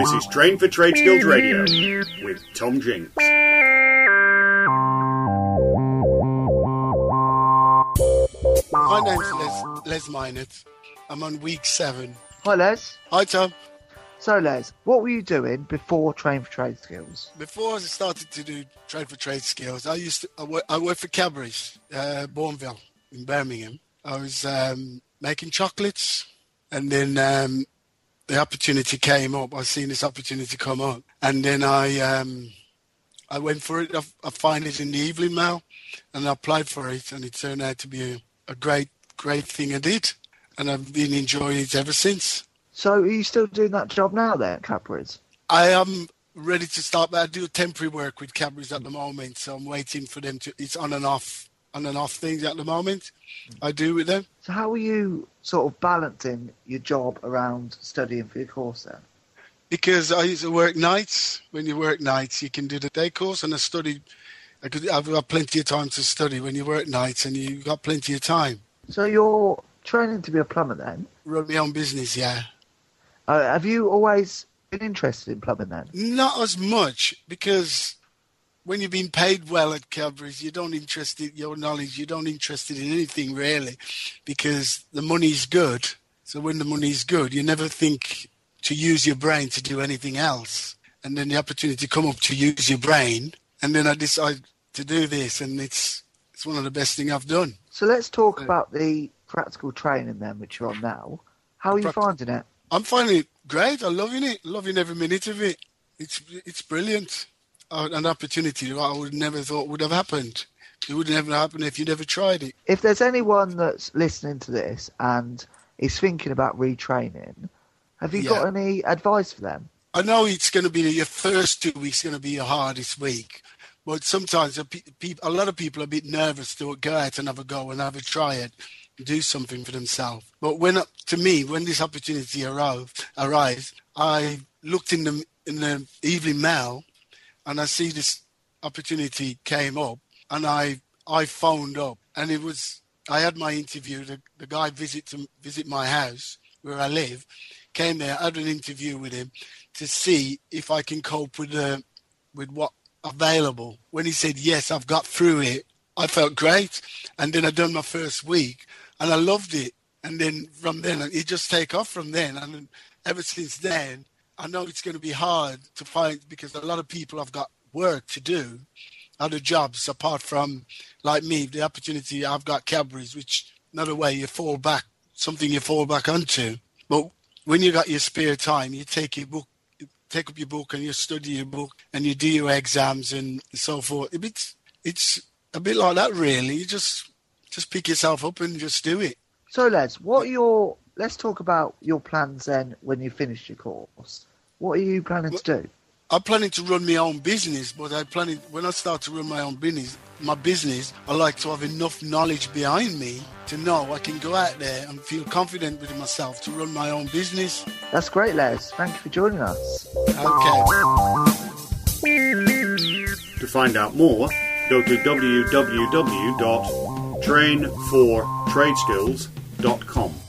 This is Train for Trade Skills Radio with Tom Jinks. My name's Les Minot. I'm on week 7. Hi, Les. Hi, Tom. So, Les, what were you doing before Train for Trade Skills? Before I started to do Train for Trade Skills, I worked for Cadbury's, Bourneville in Birmingham. I was making chocolates, and then the opportunity came up. I seen this opportunity come up, and then I went for it. I found it in the Evening Mail, and I applied for it, and it turned out to be a great thing I did, and I've been enjoying it ever since. So, are you still doing that job now then at Cadbury's? I am ready to start, but I do temporary work with Cadbury's at the moment, so I'm waiting for them to. It's on and off things at the moment. I do with them. So, how are you sort of balancing your job around studying for your course then? Because I used to work nights. When you work nights, you can do the day course, and I've got plenty of time to study when you work nights, and you've got plenty of time. So, you're training to be a plumber then? Run my own business, yeah. Have you always been interested in plumbing then? Not as much, because when you've been paid well at Cadbury's, you don't interested your knowledge. You don't interested in anything really, because the money's good. So when the money's good, you never think to use your brain to do anything else. And then the opportunity come up to use your brain, and then I decided to do this, and it's one of the best things I've done. So let's talk about the practical training then, which you're on now. How are you finding it? I'm finding it great. I'm loving it. Loving every minute of it. It's brilliant. An opportunity I would never thought would have happened. It would never happen if you never tried it. If there's anyone that's listening to this and is thinking about retraining, have you got any advice for them? I know it's going to be your first 2 weeks going to be your hardest week, but sometimes a lot of people are a bit nervous to go out and have a go and have a try it. Do something for themselves. But when this opportunity arrived, I looked in the Evening Mail, and I see this opportunity came up, and I phoned up, and I had my interview. The guy visit my house where I live, came there, had an interview with him to see if I can cope with what available. When he said yes, I've got through it. I felt great, and then I done my first week, and I loved it. And then from then, it just take off from then. And ever since then, I know it's going to be hard to find, because a lot of people have got work to do, other jobs apart from, like me, the opportunity I've got Cadbury's, which another way you fall back, something you fall back onto. But when you got your spare time, you take up your book and you study your book and you do your exams and so forth. It's a bit like that, really. You just pick yourself up and just do it. So, Les, let's talk about your plans then when you finish your course. What are you planning to do? I'm planning to run my own business, but when I start to run my own business, I like to have enough knowledge behind me to know I can go out there and feel confident with myself to run my own business. That's great, Les. Thank you for joining us. Okay. To find out more, go to www.trainfortradeskills.com.